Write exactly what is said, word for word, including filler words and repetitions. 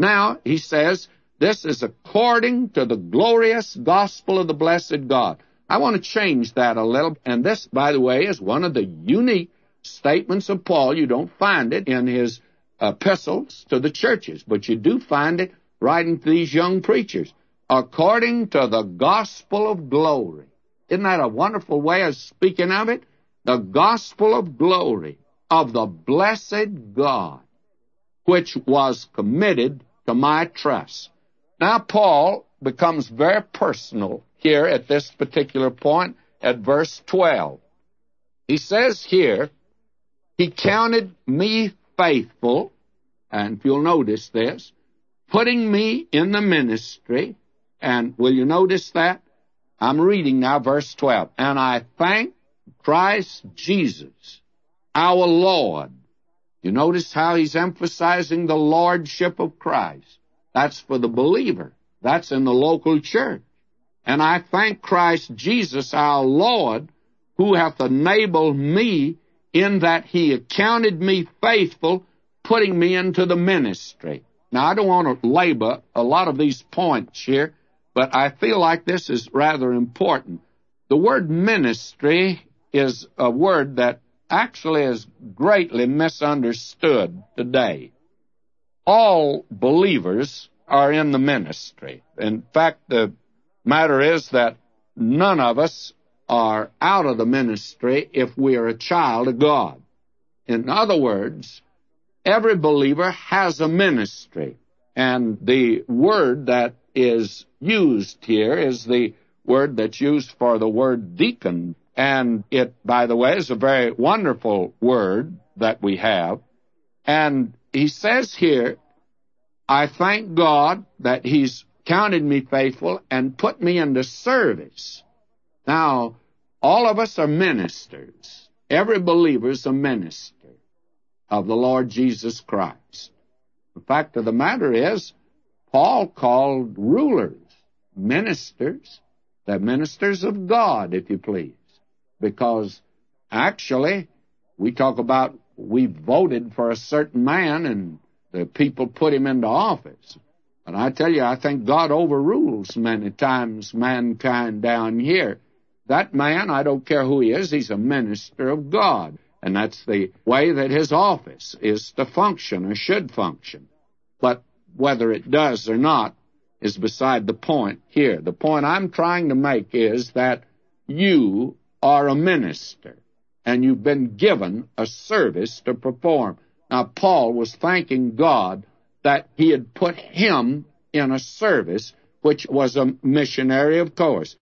Now, he says, this is according to the glorious gospel of the blessed God. I want to change that a little, and this, by the way, is one of the unique statements of Paul. You don't find it in his epistles to the churches, but you do find it writing to these young preachers. According to the gospel of glory. Isn't that a wonderful way of speaking of it? The gospel of glory of the blessed God, which was committed to my trust. Now, Paul becomes very personal here at this particular point at verse twelve. He says here, he counted me faithful, and if you'll notice this, putting me in the ministry, and will you notice that? I'm reading now verse twelve. And I thank Christ Jesus, our Lord. You notice how he's emphasizing the lordship of Christ. That's for the believer. That's in the local church. And I thank Christ Jesus, our Lord, who hath enabled me in that he accounted me faithful, putting me into the ministry. Now, I don't want to labor a lot of these points here, but I feel like this is rather important. The word ministry is a word that actually is greatly misunderstood today. All believers are in the ministry. In fact, the matter is that none of us are out of the ministry if we are a child of God. In other words, every believer has a ministry, and the word that is used here is the word that's used for the word deacon, and it, by the way, is a very wonderful word that we have. And he says here, I thank God that he's counted me faithful and put me into service. Now, all of us are ministers. Every believer is a minister of the Lord Jesus Christ. The fact of the matter is, Paul called rulers ministers. They're ministers of God, if you please. Because actually, we talk about we voted for a certain man and the people put him into office. And I tell you, I think God overrules many times mankind down here. That man, I don't care who he is, he's a minister of God. And that's the way that his office is to function or should function. But whether it does or not is beside the point here. The point I'm trying to make is that you are a minister, and you've been given a service to perform. Now, Paul was thanking God that he had put him in a service, which was a missionary, of course.